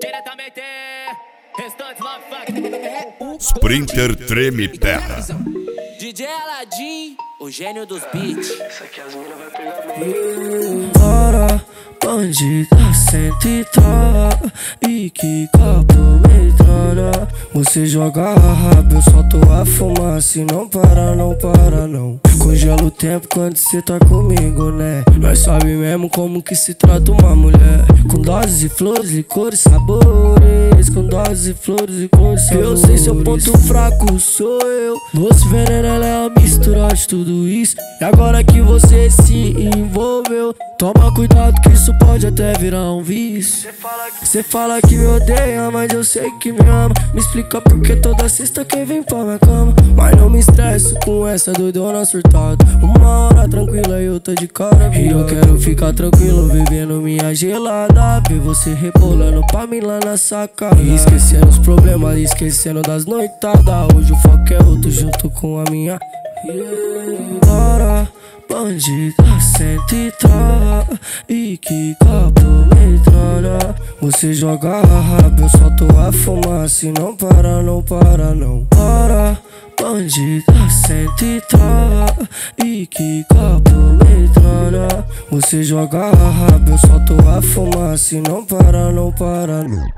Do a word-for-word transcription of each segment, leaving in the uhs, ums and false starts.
diretamente. Restantes love fuck. Sprinter treme terra. D J Aladim, o gênio dos beats. Essa aqui as mina vai pegar bem. Bora, bandida, senta e trava. E que copo me trana. Você joga rabo, eu solto a fumaça. E não para, não para, não. Congela o tempo quando cê tá comigo, né? Nós sabe mesmo como que se trata uma mulher. Com doses de flores, licores, sabores. Com doses de flores, licores, sabores. Eu sei seu ponto fraco, sou eu. Doce veneno, ela é a mistura de tudo isso. E agora que você se envolveu, toma cuidado que isso pode até virar um vício. Cê fala que me odeia, mas eu sei que me ama. Me explica por que toda sexta quem vem pra minha cama. Mas não me estresso com essa doidona surtada. Uma hora tranquila e eu tô de cara. E eu quero ficar tranquilo bebendo minha gelada. Ver você rebolando pra mim lá na sacada. E esquecendo os problemas, esquecendo das noitadas. Hoje o foco é outro junto com a minha. Bora, bandida, senta e trava. E que copo me trana. Você joga rabo, eu solto a fumaça. E não para, não para, não. Bora, bandida, senta e trava. E que copo me trana. Você joga rabo, eu solto a fumaça. E não para, não para, não.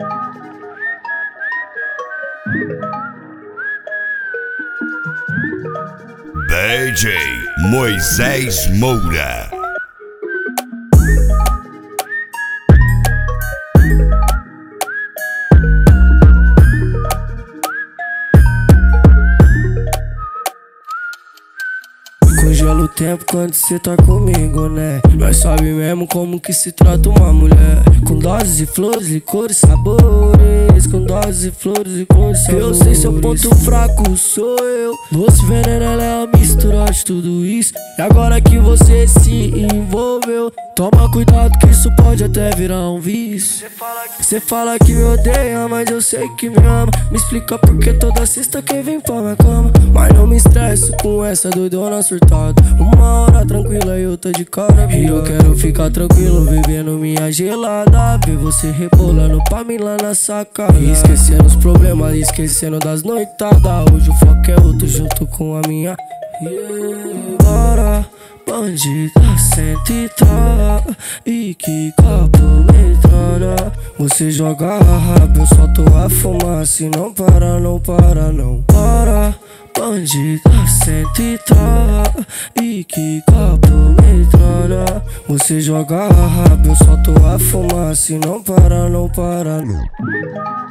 D J Moisés Moura. Congela o tempo quando cê tá comigo, né? Nós sabe mesmo como que se trata uma mulher. Com doses de flores, licores, sabores. Com doses de flores, licores, sabores. Eu sei seu ponto fraco, sou eu. Doce veneno, ela é a mistura de tudo isso. E agora que você se envolveu, toma cuidado que isso pode até virar um vício. Cê fala que me odeia, mas eu sei que me ama. Me explica por que toda sexta quem vem pra minha cama. Mas não me estresso com essa doidona surtada. Uma hora tranquila e eu tô de cara. E eu quero ficar tranquilo bebendo minha gelada. Ver você rebolando pra mim lá na sacada. E esquecendo os problemas, esquecendo das noitadas. Hoje o foco é outro junto com a minha. Bora, bandida, senta e trava. E que copo me trana. Você joga rabo, eu solto a fumaça. E não para, não para, não. Bora, bandida, senta e trava. E que copo me trana. Você joga rabo, eu solto a fumaça. E não para, não para, não.